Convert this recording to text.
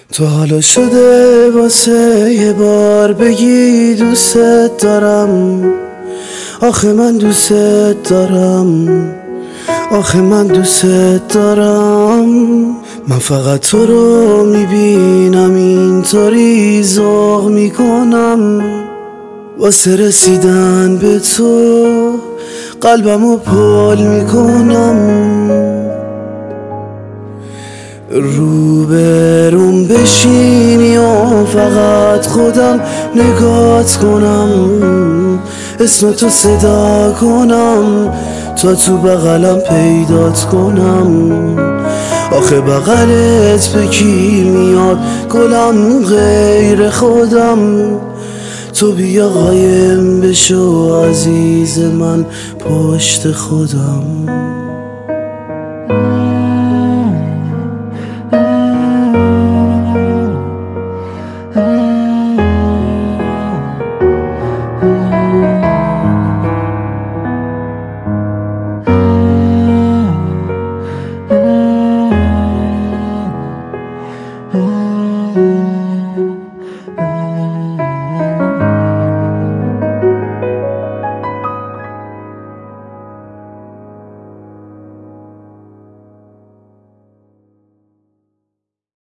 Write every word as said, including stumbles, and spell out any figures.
تو حالا شده واسه یه بار بگی دوست دارم. آخه من دوست دارم، آخه من دوست دارم. من فقط تو رو میبینم اینطوری ذوق میکنم. واسه رسیدن به تو قلبمو پل میکنم. روبروم بشینی و فقط خودم نگات کنم، اسم تو صدا کنم تا تو بغلم پیدات کنم. آخه بغلت به کی میاد گلم غیر خودم. تو بیا قایم بشو عزیز من پشت خودم.